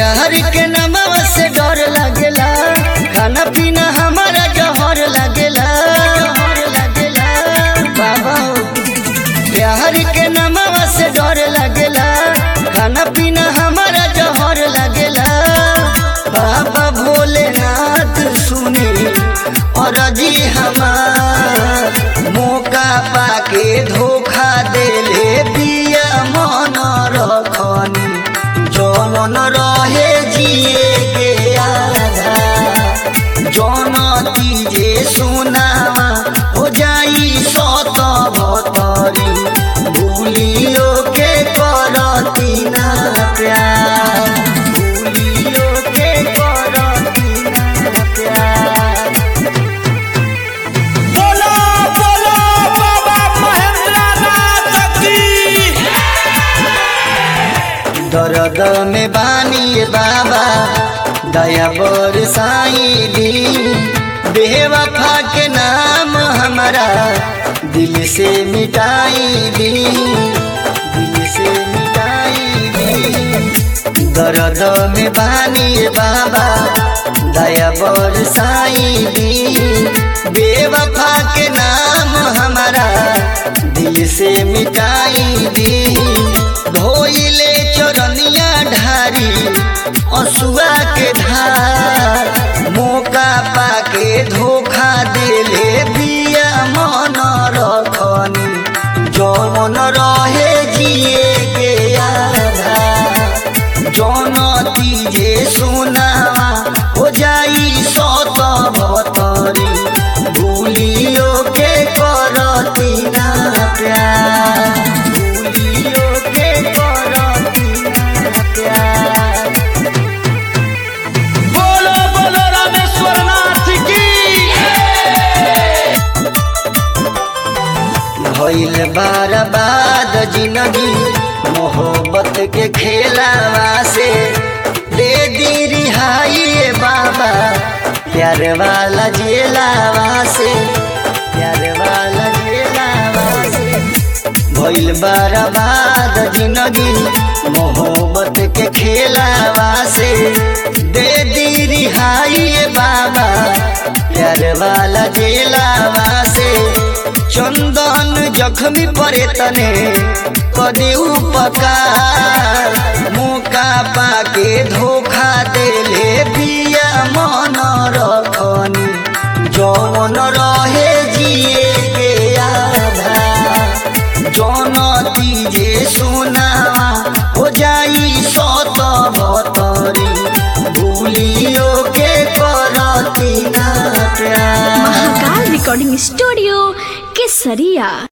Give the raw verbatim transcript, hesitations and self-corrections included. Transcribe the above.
प्यार के नमवा से डर लगेला, खाना पीना हमारा जहर लगेला, जहर लगेला बाबा। प्यार के नमवा से डर लगेला, खाना पीना हमारा जहर लगेला। बाबा भोलेनाथ सुनी और जी हमार, मौका पाके धोखा देले बिया मन रखनी, जौन रहे जिए के आधा। जौन तीजे सुनावा हो जाई सत भतरी, भूलियो के करती ना प्यार, भूलियो के करती ना प्यार। बोलो बोलो बाबा महेंद्रनाथ की। दर्द में बानी बाबा दया बरसाई दी, बेवफा के नाम हमारा दिल से मिटाई दी, दिल से मिटाई दी। दर्द में बानी बाबा दया बरसाई दी, बेवफा के नाम हमारा दिल से मिटाई दी। धोइले चरनिया ढारी असुआ के धार, मौका पाके धोखा देले बिया मन रखनी, जौन रहे जिए के आधा। जौन तीजे सुनावा हो जाई सत भतरी, भूलियो के करती ना प्यार, भूलियो के करती ना प्यार। बोलो बोलो रामेश्वरनाथ की। भइल बर्बाद जिंदगी मोहब्बत के खेलावा से, दे दी रिहाई बाबा प्यार वाला जेलावा से, प्यार वाला जेलावा से। भइल बर्बाद जिंदगी मोहब्बत के खेलावा से, दे दी रिहाई बाबा प्यार वाला जेलावा से। चंदन जख्मी परे तने कदी उपकार, मौका पाके धोखा देले बिया मन रखनी, जौन रहे जिए के आधा। जौन तीजे सुनावा हो जाई सत भतरी, भूलियो के करती ना प्यार। महाकाल रिकॉर्डिंग स्टूडियो केसरिया।